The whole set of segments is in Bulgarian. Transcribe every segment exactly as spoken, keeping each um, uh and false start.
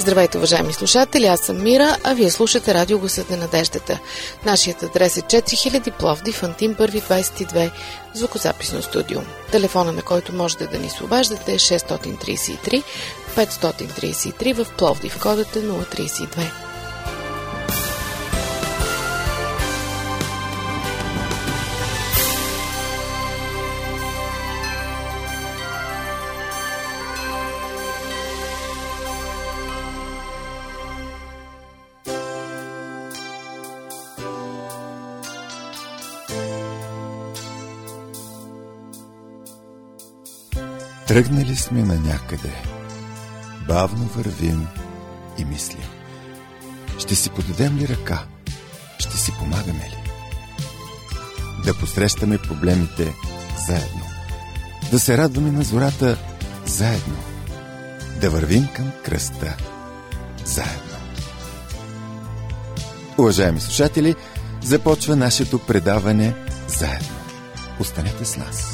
Здравейте, уважаеми слушатели, аз съм Мира, а вие слушате Радио Гласът на надеждата. Нашият адрес е четири хиляди Пловдив, Антим първи двадесет и две, звукозаписно студио. Телефона, на който можете да ни се обаждате, е шест три три пет три три в Пловдив. Кодът е нула три две. Тръгнали сме на някъде, бавно вървим и мислим. Ще си подадем ли ръка? Ще си помагаме ли? Да посрещаме проблемите заедно. Да се радваме на зората заедно. Да вървим към кръста заедно. Уважаеми слушатели, започва нашето предаване заедно. Останете с нас.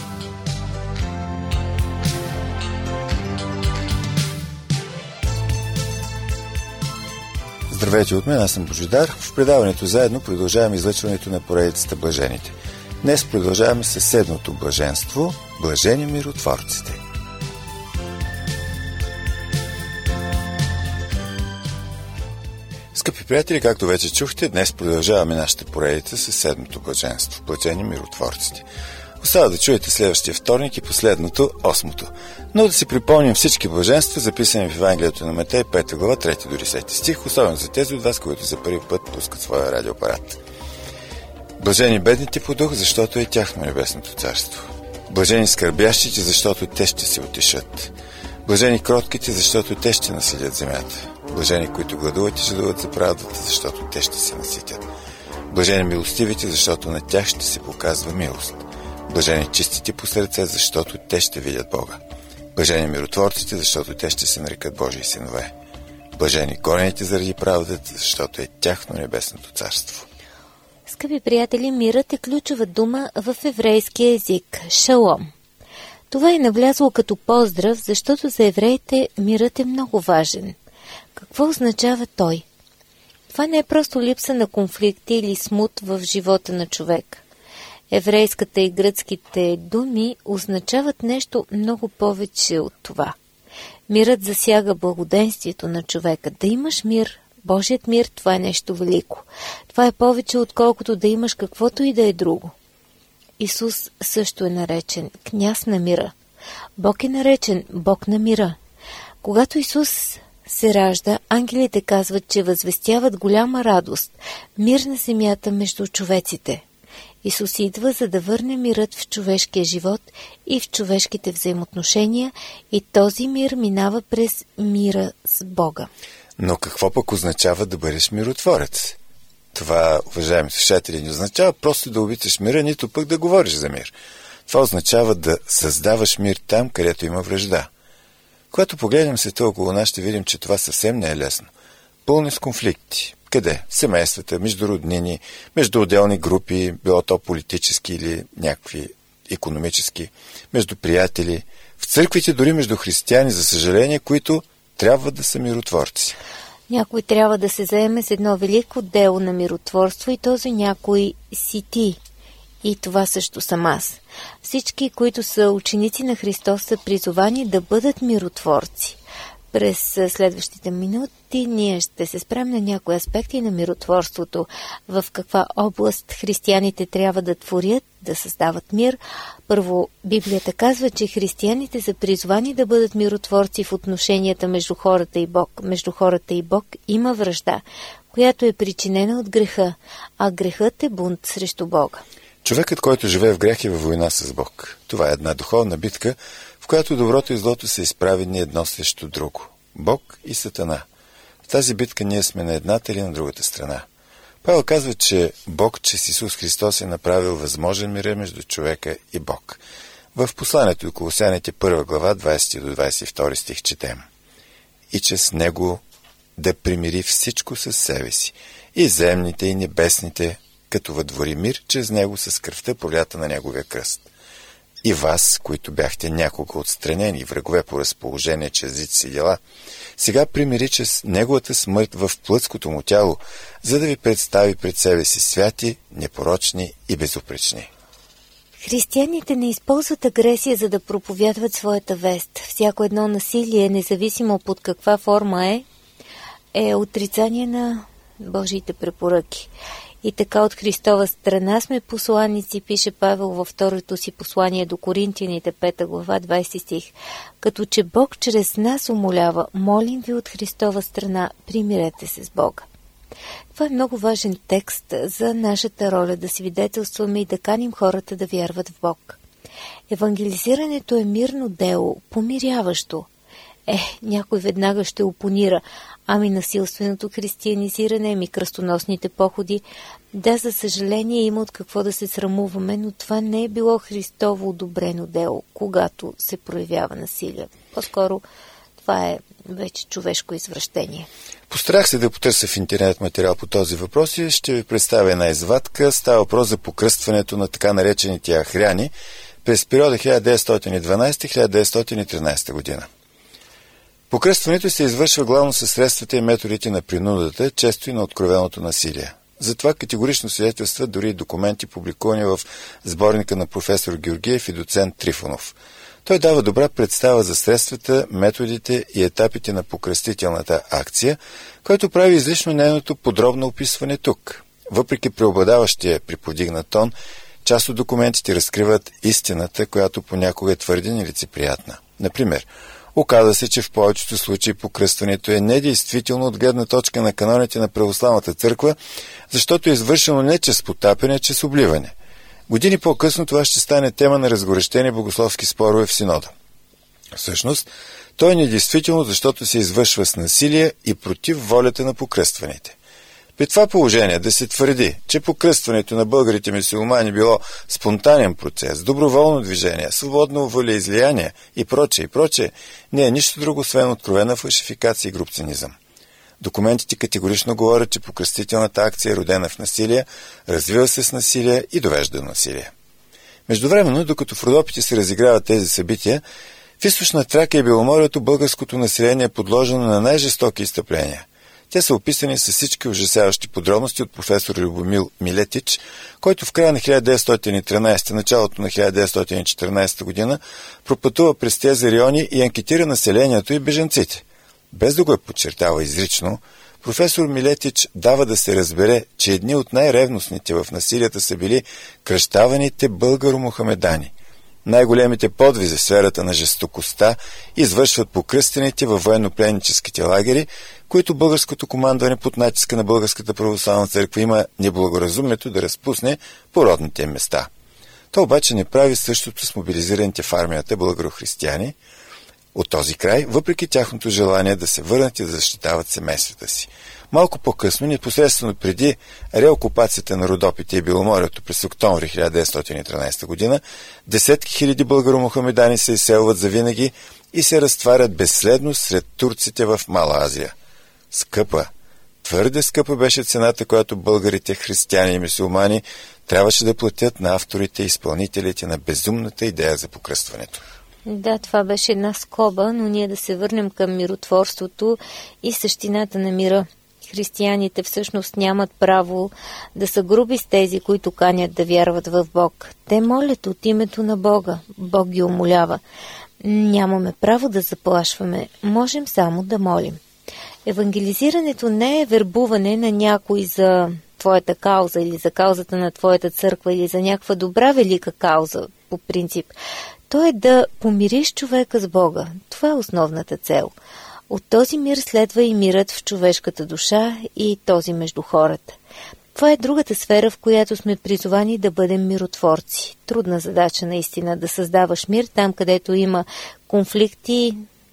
Здравейте от мен, аз съм Божидар. В предаването заедно продължаваме излъчването на поредицата Блажените. Днес продължаваме със седмото блаженство – блажени миротворците. Скъпи приятели, както вече чухте, днес продължаваме нашата поредица със седмото блаженство – блажени миротворците. Остава да чуете следващия вторник и последното, осмото. Но да си припомним всички блаженства, записани в Евангелието на Матей, пета глава, трети до десети стих, особено за тези от вас, които за първи път пускат своя радиоапарат. Блажени бедните по дух, защото е тяхно небесното царство. Блажени скърбящите, защото те ще се утешат. Блажени кротките, защото те ще населят земята. Блажени, които гладуват и жадуват за правдата, защото те ще се наситят. Блажени милостивите, защото на тях ще се показва милост. Блажени чистите по сърце, защото те ще видят Бога. Блажени миротворците, защото те ще се нарекат Божии синове. Блажени гонените заради правдата, защото е тяхно небесното царство. Скъпи приятели, мирът е ключова дума в еврейския език – шалом. Това е навлязло като поздрав, защото за евреите мирът е много важен. Какво означава той? Това не е просто липса на конфликти или смут в живота на човек. Еврейската и гръцките думи означават нещо много повече от това. Мирът засяга благоденствието на човека. Да имаш мир, Божият мир, това е нещо велико. Това е повече, отколкото да имаш каквото и да е друго. Исус също е наречен княз на мира. Бог е наречен Бог на мира. Когато Исус се ражда, ангелите казват, че възвестяват голяма радост, мир на земята между човеците. Исус идва, за да върне мирът в човешкия живот и в човешките взаимоотношения, и този мир минава през мира с Бога. Но какво пък означава да бъдеш миротворец? Това, уважаеми слушатели, не означава просто да обичаш мира, нито пък да говориш за мир. Това означава да създаваш мир там, където има вражда. Когато погледнем света около нас, ще видим, че това съвсем не е лесно. Пълно с конфликти. Къде? В семействата, между роднини, между отделни групи, било то политически или някакви икономически, между приятели, в църквите, дори между християни, за съжаление, които трябва да са миротворци. Някой трябва да се заеме с едно велико дело на миротворство, и този някой си ти. И това също съм аз. Всички, които са ученици на Христос, са призовани да бъдат миротворци. През следващите минути ние ще се спрем на някои аспекти на миротворството, в каква област християните трябва да творят, да създават мир. Първо, Библията казва, че християните са призвани да бъдат миротворци в отношенията между хората и Бог. Между хората и Бог има вражда, която е причинена от греха, а грехът е бунт срещу Бога. Човекът, който живее в грех, е във война с Бог. Това е една духовна битка, в която доброто и злото са изправени едно срещу друго. Бог и Сатана. В тази битка ние сме на едната или на другата страна. Павел казва, че Бог чрез Исус Христос е направил възможен мир между човека и Бог. В посланието до Колосяните първа глава, двадесети до двадесет и втори стих четем: и чрез Него да примири всичко със себе си, и земните, и небесните, като въдвори мир чрез Него с кръвта, пролята на Неговия кръст. и вас, които бяхте някога отстранени, врагове по разположение чрез злите си дела, сега примири чрез неговата смърт в плътското му тяло, за да ви представи пред себе си святи, непорочни и безупречни. Християните не използват агресия, за да проповядват своята вест. Всяко едно насилие, независимо под каква форма е, е отрицание на Божиите препоръки. И така от Христова страна сме посланици, пише Павел във второто си послание до Коринтияните, пета глава, двайсети стих. Като че Бог чрез нас умолява, молим ви от Христова страна, примирете се с Бога. Това е много важен текст за нашата роля да свидетелстваме и да каним хората да вярват в Бог. Евангелизирането е мирно дело, помиряващо. Е, някой веднага ще опонира, ами насилственото християнизиране, ами кръстоносните походи. Да, за съжаление има от какво да се срамуваме, но това не е било Христово одобрено дело, когато се проявява насилие. По-скоро това е вече човешко извращение. Постарах се да потърся в интернет материал по този въпрос и ще ви представя една извадка. Става въпрос за покръстването на така наречените ахряни през периода хиляда деветстотин и дванадесета до хиляда деветстотин и тринадесета година. Покръстването се извършва главно със средствата и методите на принудата, често и на откровеното насилие. Затова категорично свидетелстват дори и документи, публикувани в сборника на професор Георгиев и доцент Трифонов. Той дава добра представа за средствата, методите и етапите на покръстителната акция, който прави излишно нейното подробно описване тук. Въпреки преобладаващия приподигнат тон, част от документите разкриват истината, която понякога е твърде нелицеприятна. Например, оказва се, че в повечето случаи покръстването е недействително от гледна точка на каноните на православната църква, защото е извършено не чрез потапяне, а чрез обливане. Години по-късно това ще стане тема на разгорещени богословски спорове в синода. Всъщност, то е недействително, защото се извършва с насилие и против волята на покръстваните. При това положение да се твърди, че покръстването на българите мюсюлмани било спонтанен процес, доброволно движение, свободно волеизлияние и прочее и прочее, не е нищо друго, освен откровена фалшификация и груб цинизъм. Документите категорично говорят, че покръстителната акция е родена в насилие, развива се с насилие и довежда до насилие. Междувременно, докато в Родопите се разиграват тези събития, в източна Тракия и Беломорието българското население е подложено на най-жестоки изстъпления. Те са описани с всички ужасяващи подробности от професор Любомил Милетич, който в края на хиляда деветстотин и тринадесета, началото на хиляда деветстотин и четиринадесета година пропътува през тези райони и анкетира населението и бежанците. Без да го е подчертава изрично, професор Милетич дава да се разбере, че едни от най-ревностните в насилията са били кръщаваните българо-мухамедани. Най-големите подвизи в сферата на жестокостта извършват покръстените във военнопленническите лагери, които българското командване под натиска на Българската православна църква има неблагоразумието да разпусне по родните им места. То обаче не прави същото с мобилизираните в армията българо-християни от този край, въпреки тяхното желание да се върнат и да защитават семействата си. Малко по-късно, непосредствено преди реокупацията на Родопите и Беломорието през октомври хиляда деветстотин и тринадесета година, десетки хиляди българо-мухамедани се изселват завинаги и се разтварят безследно сред турците в Мала Азия. Скъпа, твърде скъпа беше цената, която българите, християни и мюсюлмани трябваше да платят на авторите и изпълнителите на безумната идея за покръстването. Да, това беше една скоба, но ние да се върнем към миротворството и същината на мира. Християните всъщност нямат право да са груби с тези, които канят да вярват в Бог. Те молят от името на Бога. Бог ги умолява. Нямаме право да заплашваме. Можем само да молим. Евангелизирането не е вербуване на някой за твоята кауза или за каузата на твоята църква или за някаква добра велика кауза, по принцип. То е да помириш човека с Бога. Това е основната цел. От този мир следва и мирът в човешката душа и този между хората. Това е другата сфера, в която сме призовани да бъдем миротворци. Трудна задача наистина да създаваш мир там, където има конфликти,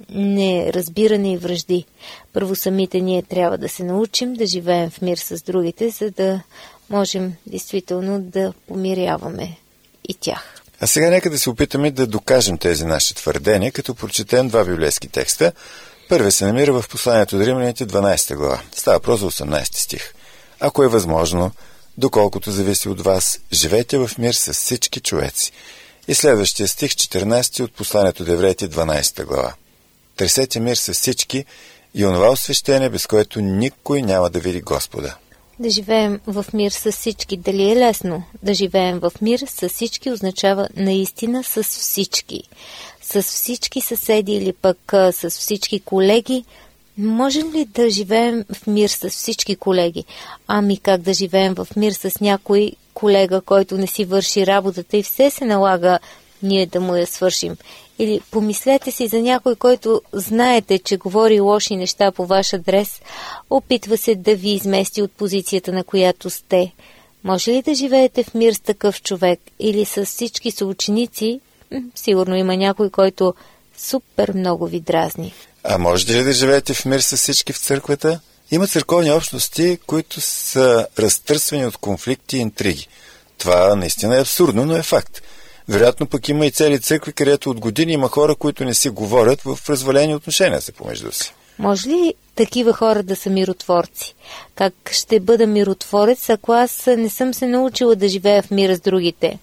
неразбиране и вражди. Първо самите ние трябва да се научим да живеем в мир с другите, за да можем действително да помиряваме и тях. А сега нека да се опитаме да докажем тези наши твърдения, като прочетем два библейски текста. Първият се намира в посланието до Римляните, дванадесета глава. Става въпрос за осемнадесети стих. Ако е възможно, доколкото зависи от вас, живейте в мир с всички човеци. И следващия стих, четиринайсети от посланието до евреите, дванайсета глава. Търсете мир с всички и онова освещение, без което никой няма да види Господа. Да живеем в мир с всички. Дали е лесно? Да живеем в мир с всички означава наистина с всички. С всички съседи или пък с всички колеги. Можем ли да живеем в мир с всички колеги? Ами как да живеем в мир с някой колега, който не си върши работата и все се налага ние да му я свършим? Или помислете си за някой, който знаете, че говори лоши неща по ваш адрес, опитва се да ви измести от позицията, на която сте. Може ли да живеете в мир с такъв човек или с всички съученици? Сигурно има някой, който супер много ви дразни. А можете ли да живеете в мир с всички в църквата? Има църковни общности, които са разтърсвани от конфликти и интриги. Това наистина е абсурдно, но е факт. Вероятно пък има и цели църкви, където от години има хора, които не си говорят в развалени отношения са помежду си. Може ли такива хора да са миротворци? Как ще бъда миротворец, ако аз не съм се научила да живея в мир с другите?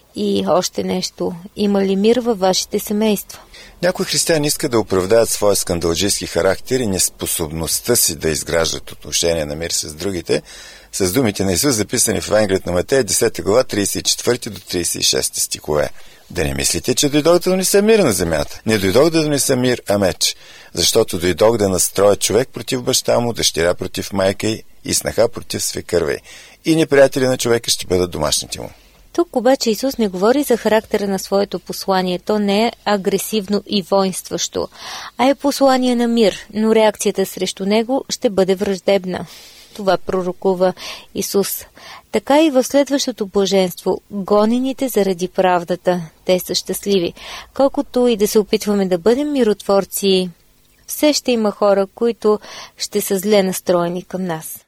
И още нещо. Има ли мир във вашите семейства? Някои християни искат да оправдаят своя скандалджийски характер и неспособността си да изграждат отношения на мир с другите с думите на Исус, записани в Евангелието на Матея, десета глава, трийсет и четвърти до трийсет и шести стихове. Да не мислите, че дойдох да донеса мир на земята. Не дойдох да донеса мир, а меч. Защото дойдох да настроя човек против баща му, дъщеря против майка й и снаха против свекърва й. И неприятели на човека ще бъдат домашните му. Тук обаче Исус не говори за характера на своето послание. То не е агресивно и воинстващо, а е послание на мир, но реакцията срещу него ще бъде враждебна. Това пророкува Исус. Така и в следващото блаженство, гонените заради правдата, те са щастливи. Колкото и да се опитваме да бъдем миротворци, все ще има хора, които ще са зле настроени към нас.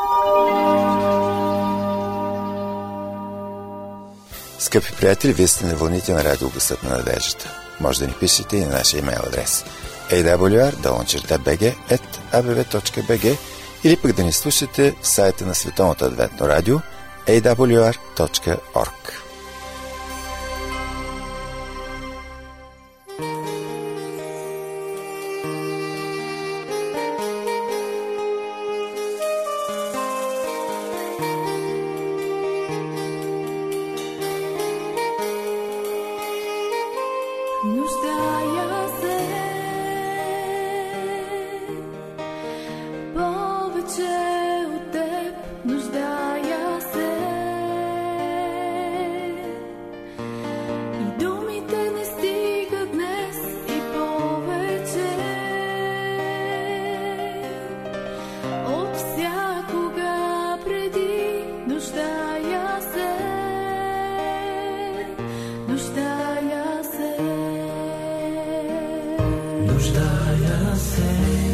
Скъпи приятели, вие сте на вълните на Радио Гласът на надеждата. Може да ни пишете и на нашия имейл адрес ей дабъл ю ар долна би джи ет а бе ве точка би джи или пък да ни слушате в сайта на Световното адвентно радио ей дабъл ю ар точка орг. Нуждая се повече от теб, нуждая се и думите не стигат днес и повече от всякога преди, нуждая се, нуждая се. Нуждая се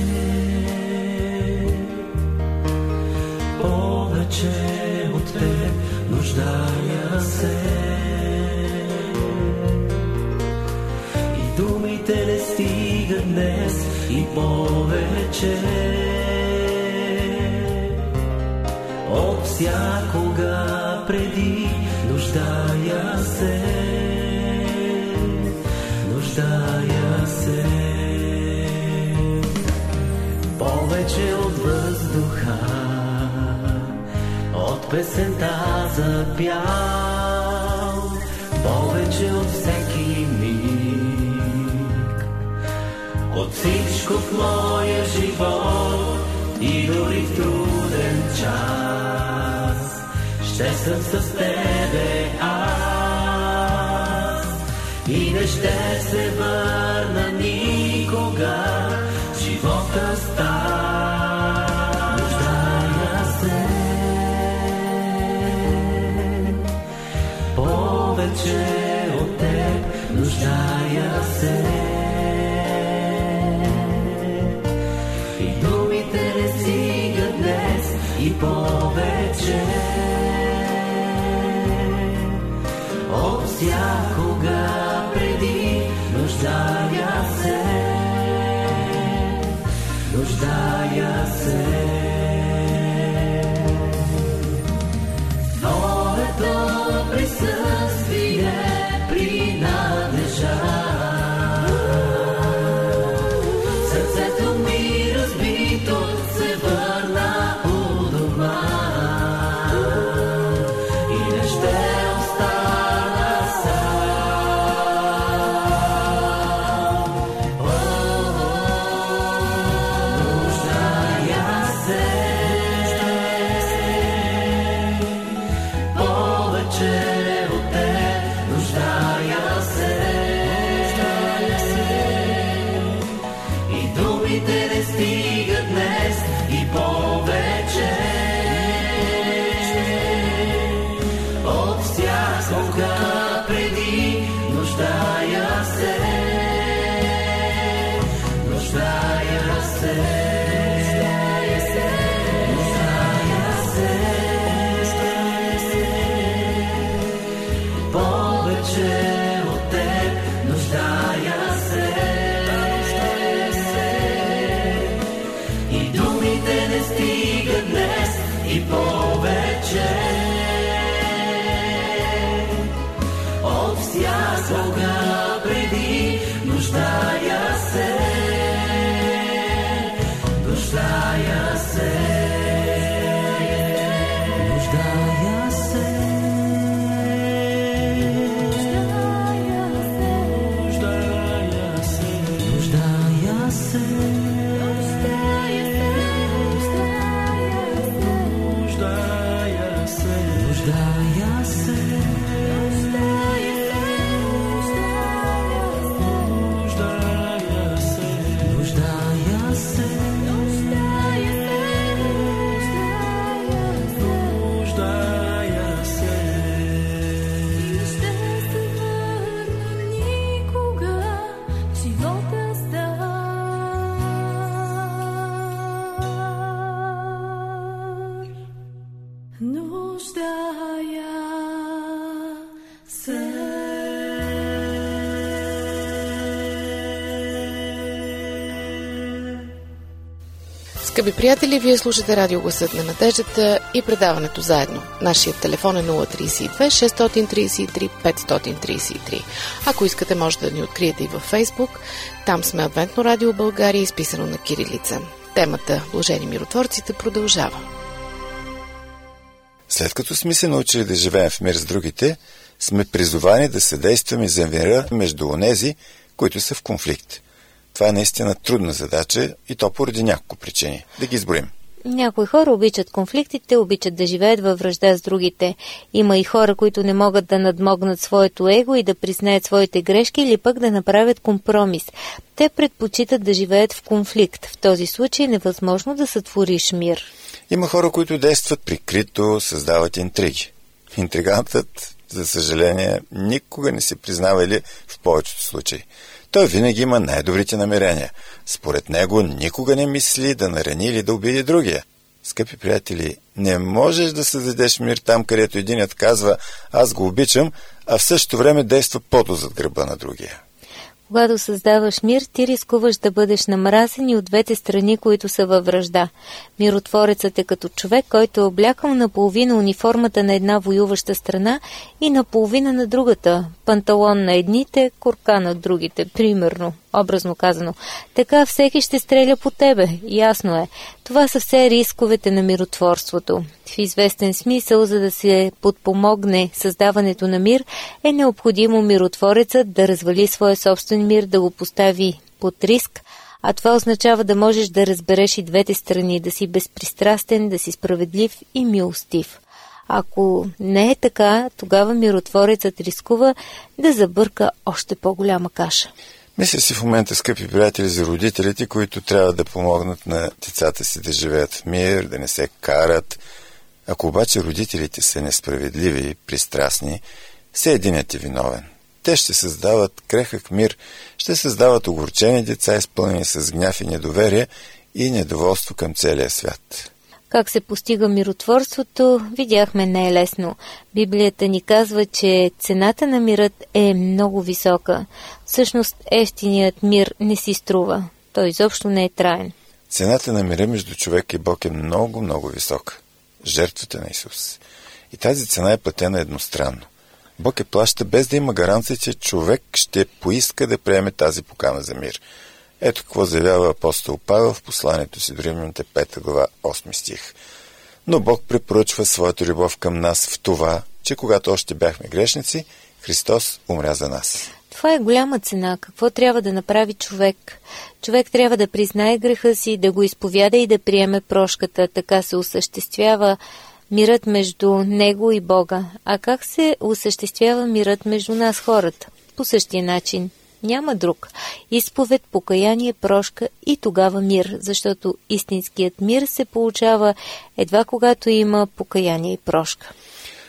повече от теб, нуждая се и думите не стигат днес и повече от всякога преди, нуждая се, нуждая се. Повече от въздуха, от песента за пял, повече от всеки миг, от всичко в моя живот и дори в труден час, ще съм с тебе аз и не ще се върна никога. Живота става, нуждая се повече от теб, нуждая се и думите не стигат днес и повече от всякога преди, нуждая се, нуждая се. Твоето присъствие при всякога преди, нуждая се, нуждая се, нуждая се, нуждая се, повече от теб, нуждая се, и думите не стигат днес и повече. Всякога преди, нуждая се, нуждая се, нуждая се, нуждая се, нуждая се, нуждая се, нуждая се. Скъпи приятели, вие слушате Радио Гласът на надеждата и предаването заедно. Нашият телефон е нула три две шест три три пет три три. Ако искате, може да ни откриете и във Фейсбук. Там сме Адвентно радио България, изписано на кирилица. Темата "Блажени миротворците" продължава. След като сме се научили да живеем в мир с другите, сме призовани да съдействаме за мира между онези, които са в конфликт. Това е наистина трудна задача и то поради няколко причини. Да ги изброим. Някои хора обичат конфликтите, обичат да живеят във вражда с другите. Има и хора, които не могат да надмогнат своето его и да признаят своите грешки или пък да направят компромис. Те предпочитат да живеят в конфликт. В този случай е невъзможно да сътвориш мир. Има хора, които действат прикрито, създават интриги. Интригантът, за съжаление, никога не се признава или в повечето случаи. Той винаги има най-добрите намерения. Според него никога не мисли да нарани или да обиди другия. Скъпи приятели, не можеш да създадеш мир там, където единият казва "аз го обичам", а в същото време действа подо зад гърба на другия. Когато създаваш мир, ти рискуваш да бъдеш намразен и от двете страни, които са във вражда. Миротворецът е като човек, който е облякал наполовина униформата на една воюваща страна и наполовина на другата. Панталон на едните, курка на другите, примерно, образно казано. Така всеки ще стреля по тебе, ясно е. Това са все рисковете на миротворството. В известен смисъл, за да се подпомогне създаването на мир, е необходимо миротворецът да развали своя собствен мир, да го постави под риск, а това означава да можеш да разбереш и двете страни, да си безпристрастен, да си справедлив и милостив. Ако не е така, тогава миротворецът рискува да забърка още по-голяма каша. Мисля си в момента, скъпи приятели, за родителите, които трябва да помогнат на децата си да живеят в мир, да не се карат. Ако обаче родителите са несправедливи и пристрастни, все единят е виновен. Те ще създават крехък мир, ще създават огорчени деца, изпълнени с гняв и недоверие и недоволство към целия свят. Как се постига миротворството, видяхме, не е лесно. Библията ни казва, че цената на мирът е много висока. Всъщност, евтиният мир не си струва. Той изобщо не е траен. Цената на мира между човек и Бог е много, много висока. Жертвата на Исус. И тази цена е платена едностранно. Бог е плаща без да има гаранция, че човек ще поиска да приеме тази покана за мир. Ето какво заявява апостол Павел в посланието си до Римляните пета глава осми стих. Но Бог препоръчва своята любов към нас в това, че когато още бяхме грешници, Христос умря за нас. Това е голяма цена. Какво трябва да направи човек? Човек трябва да признае греха си, да го изповяда и да приеме прошката. Така се осъществява мирът между него и Бога. А как се осъществява мирът между нас, хората? По същия начин. Няма друг. Изповед, покаяние, прошка и тогава мир, защото истинският мир се получава едва когато има покаяние и прошка.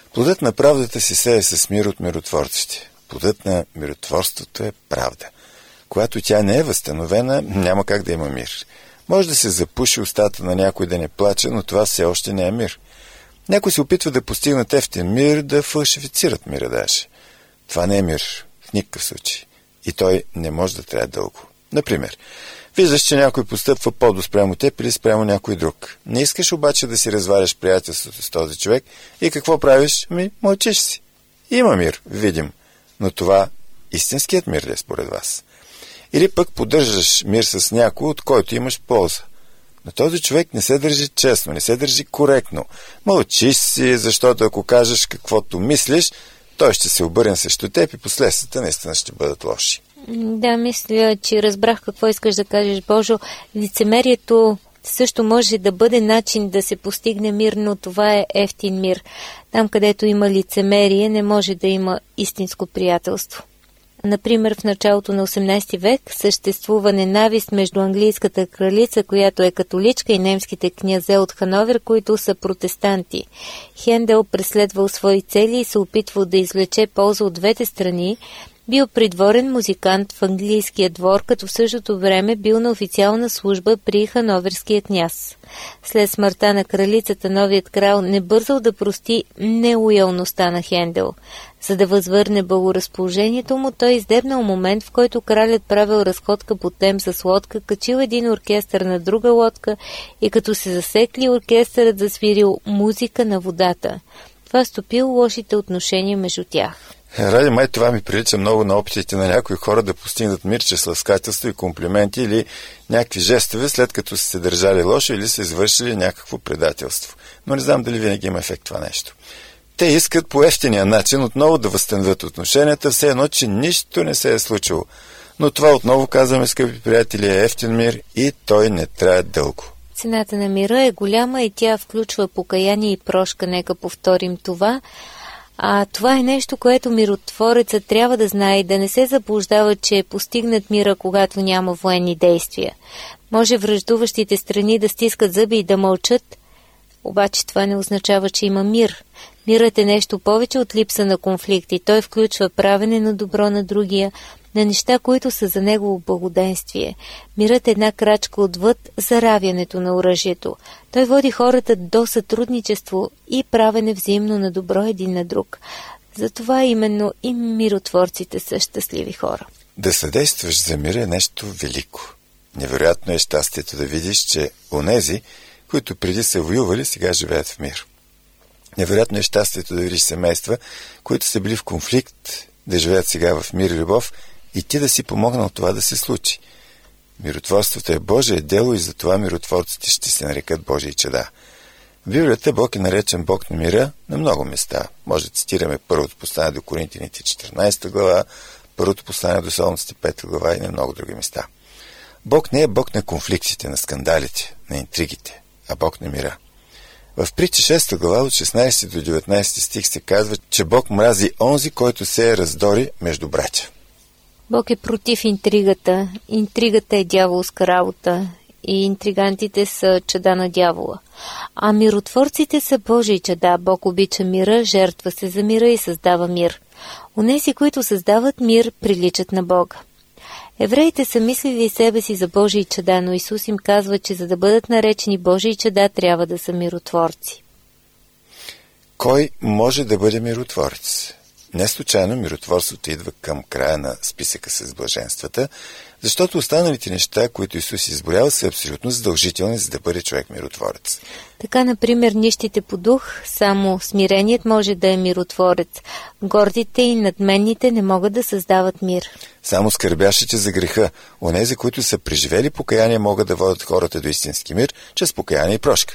Плодът на правдата се сее с мир от миротворците. Плодът на миротворството е правда. Когато тя не е възстановена, няма как да има мир. Може да се запуши устата на някой да не плаче, но това все още не е мир. Някой се опитва да постигнат ефтин мир, да фалшифицират мира даже. Това не е мир, в никакъв случай. И той не може да трае дълго. Например, виждаш, че някой постъпва по-до спрямо теб или спрямо някой друг. Не искаш обаче да си разваляш приятелството с този човек и какво правиш? Ми, мълчиш си. Има мир, видим, но това истинският мир ли е според вас? Или пък поддържаш мир с някой, от който имаш полза. Но този човек не се държи честно, не се държи коректно. Мълчиш си, защото ако кажеш каквото мислиш, той ще се обърне срещу теб и последствията наистина ще бъдат лоши. Да, мисля, че разбрах какво искаш да кажеш, Божо. Лицемерието също може да бъде начин да се постигне мир, но това е ефтин мир. Там, където има лицемерие, не може да има истинско приятелство. Например, в началото на осемнадесети век съществува ненавист между английската кралица, която е католичка, и немските князе от Хановер, които са протестанти. Хендел преследвал свои цели и се опитвал да извлече полза от двете страни, бил придворен музикант в английския двор, като в същото време бил на официална служба при хановерския княз. След смъртта на кралицата, новият крал не бързал да прости нелоялността на Хендел. За да възвърне благоразположението му, той издебнал момент, в който кралят правил разходка по Темз с лодка, качил един оркестър на друга лодка и като се засекли, оркестърът засвирил музика на водата. Това стопил лошите отношения между тях. Ради май това ми прилича много на опитите на някои хора да постигнат мир чрез ласкателство и комплименти или някакви жестове, след като са се държали лошо или са извършили някакво предателство. Но не знам дали винаги има ефект това нещо. Те искат по ефтиния начин отново да възстановят отношенията, все едно, че нищо не се е случило. Но това отново казваме, скъпи приятели, е ефтин мир и той не трае дълго. Цената на мира е голяма и тя включва покаяние и прошка. Нека повторим това. А това е нещо, което миротворецът трябва да знае и да не се заблуждава, че е постигнат мира, когато няма военни действия. Може враждуващите страни да стискат зъби и да мълчат, обаче това не означава, че има мир. Мирът е нещо повече от липса на конфликти. Той включва правене на добро на другия, на неща, които са за негово благоденствие. Мирът е една крачка отвъд заравянето на оръжието. Той води хората до сътрудничество и правене взаимно на добро един на друг. Затова именно и миротворците са щастливи хора. Да съдействаш за мира е нещо велико. Невероятно е щастието да видиш, че онези, които преди са воювали, сега живеят в мир. Невероятно е щастието да видиш семейства, които са били в конфликт, да живеят сега в мир и любов и ти да си помогнал това да се случи. Миротворството е Божие дело и затова миротворците ще се нарекат Божии чада. В Библията Бог е наречен Бог на мира на много места. Може да цитираме първото послание до Коринтяните четиринадесета глава, първото послание до Солунците пета глава и на много други места. Бог не е Бог на конфликтите, на скандалите, на интригите, а Бог на мира. В Притча шеста глава от шестнадесети до деветнадесети стих се казва, че Бог мрази онзи, който се е раздори между братя. Бог е против интригата. Интригата е дяволска работа и интригантите са чада на дявола. А миротворците са Божии чада. Бог обича мира, жертва се за мира и създава мир. Онези, които създават мир, приличат на Бога. Евреите са мислили себе си за Божии чада, но Исус им казва, че за да бъдат наречени Божии чада, трябва да са миротворци. Кой може да бъде миротворец? Не случайно миротворството идва към края на списъка с блаженствата, защото останалите неща, които Исус изборява, са абсолютно задължителни, за да бъде човек миротворец. Така, например, нищите по дух, само смиреният може да е миротворец. Гордите и надменните не могат да създават мир. Само скърбящите за греха, онези, които са преживели покаяние, могат да водят хората до истински мир, чрез покаяние и прошка.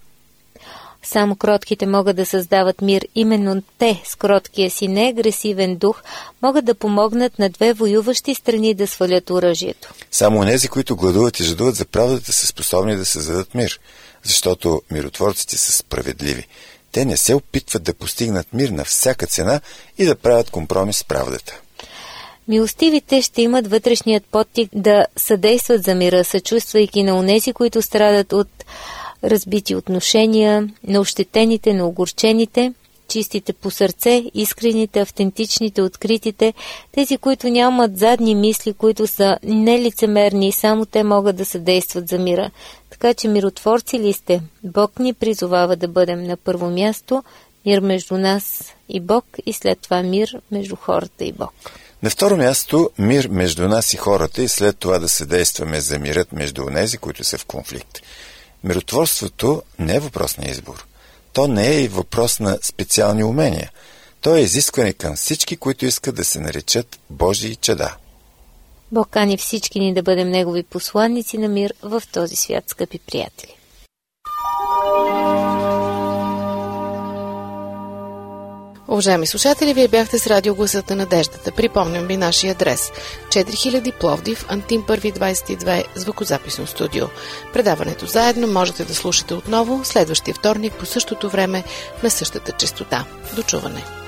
Само кротките могат да създават мир. Именно те, с кроткия си неагресивен дух, могат да помогнат на две воюващи страни да свалят оръжието. Само онези, които гладуват и жадуват за правдата, са способни да създадат мир, защото миротворците са справедливи. Те не се опитват да постигнат мир на всяка цена и да правят компромис с правдата. Милостивите ще имат вътрешният подтик да съдействат за мира, съчувствайки на онези, които страдат от разбити отношения, на ощетените, на огорчените чистите по сърце, искрените, автентичните, откритите, тези, които нямат задни мисли, които са нелицемерни и само те могат да съдействат за мира. Така че миротворци ли сте? Бог ни призовава да бъдем на първо място, мир между нас и Бог, и след това мир между хората и Бог. На второ място, мир между нас и хората, и след това да съдействаме за мирът между онези, които са в конфликт. Миротворството не е въпрос на избор. То не е и въпрос на специални умения. То е изискване към всички, които искат да се наречат Божии чада. Бог кани всички ни да бъдем Негови посланници на мир в този свят, скъпи приятели. Уважаеми слушатели, вие бяхте с радио Гласът на надеждата. Припомням ви нашия адрес: четири хиляди Пловдив, Антим първи двадесет и две, звукозаписно студио. Предаването заедно можете да слушате отново следващия вторник по същото време на същата честота. До чуване!